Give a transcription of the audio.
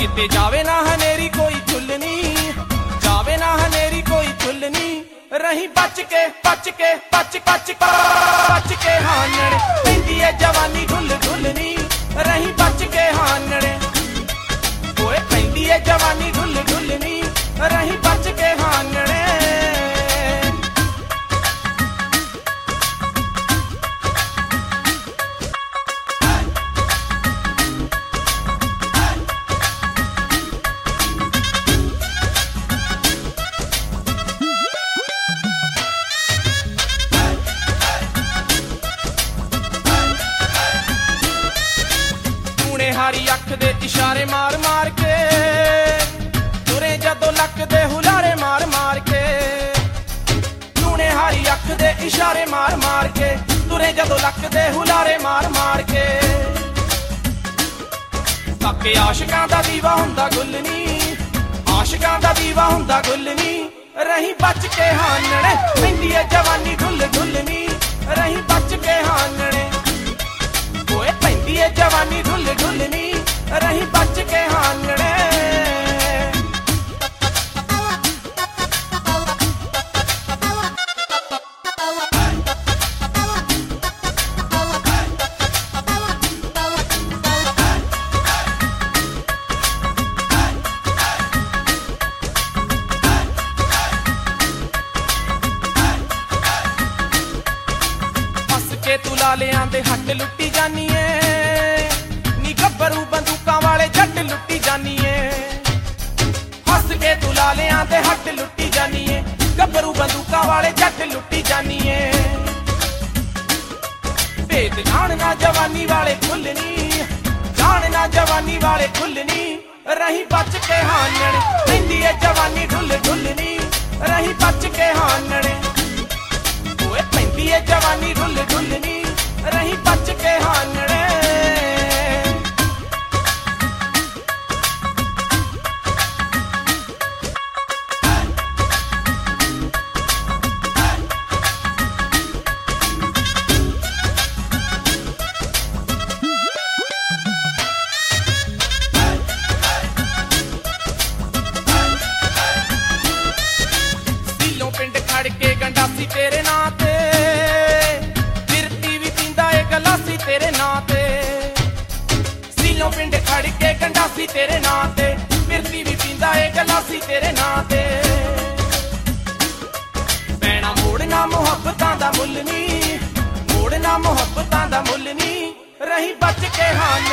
किते जावे ना हनेरी कोई चुलनी, जावे ना हनेरी कोई चुलनी, रही बच के बच के बच बच बच के हानड़े, पैंदी है जवानी ढुल ढुलनी, रही बच के हानड़े, ओए पैंदी है जवानी ढुल ढुलनी, रही बच के हानड़े। हारी अख दे इशारे मार मार के तुरे जदों लक दे हुलारे मार मार के, तूने हारी अख दे इशारे मार मार के तुरे जदों लक दे हुलारे मार मार के। काके आशिकां दा दीवा हुंदा गुलनी, आशिकां दा दीवा हुंदा गुलनी, रही बच के हानड़े, पैंदी है जवानी ढुल ढुलनी, रही बच के हानड़े, ओए पैंदी है जवानी ढुल ढुलनी, रही बच के हानड़े। हस के तू लालियां दे हट लुट्टी जानी है, गब्बरू बंदूकां वाले जट लुट्टी जानी है, हस के तू लालियां दे हट लुट्टी जानी है, गब्बरू बंदूकां वाले जट लुट्टी जानी है। भेद जानना जवानी वाले खुलनी, जानना जवानी वाले खुलनी, रही बच के हानड़े, पैंदी है जवानी ढुल ढुलनी, रही बच के हानड़े, ओए पैंदी है जवानी ढुल ढुलनी, रही बच के हानड़े। गंडासी तेरे नां ते फिरती भी पींदा ए गलासी तेरे नां ते, सीलों पिंड खड़ के गंडासी तेरे नां ते फिरती भी पींदा ए गलासी तेरे नां ते। पैना मोड़ना मुहब्बतां दा मुल्ल नी, मोड़ना मुहब्बतां दा मुल्ल नी, रही बच के हान